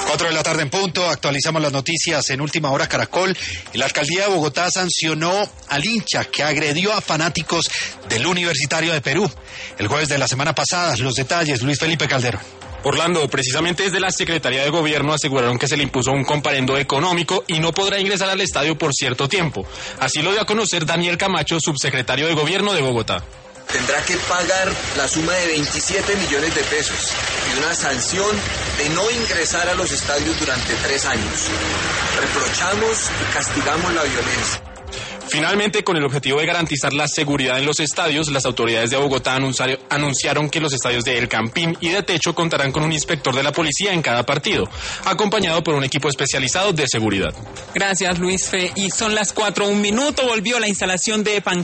4 de la tarde en punto, actualizamos las noticias en Última Hora Caracol. La alcaldía de Bogotá sancionó al hincha que agredió a fanáticos del Universitario de Perú el jueves de la semana pasada. Los detalles, Luis Felipe Calderón. Orlando, precisamente desde la Secretaría de Gobierno aseguraron que se le impuso un comparendo económico y no podrá ingresar al estadio por cierto tiempo. Así lo dio a conocer Daniel Camacho, subsecretario de Gobierno de Bogotá. Tendrá que pagar la suma de 27 millones de pesos y una sanción de no ingresar a los estadios durante 3 años. Reprochamos y castigamos la violencia. Finalmente, con el objetivo de garantizar la seguridad en los estadios, las autoridades de Bogotá anunciaron que los estadios de El Campín y de Techo contarán con un inspector de la policía en cada partido, acompañado por un equipo especializado de seguridad. Gracias, Luis Fe. Y son las 4:01, volvió la instalación de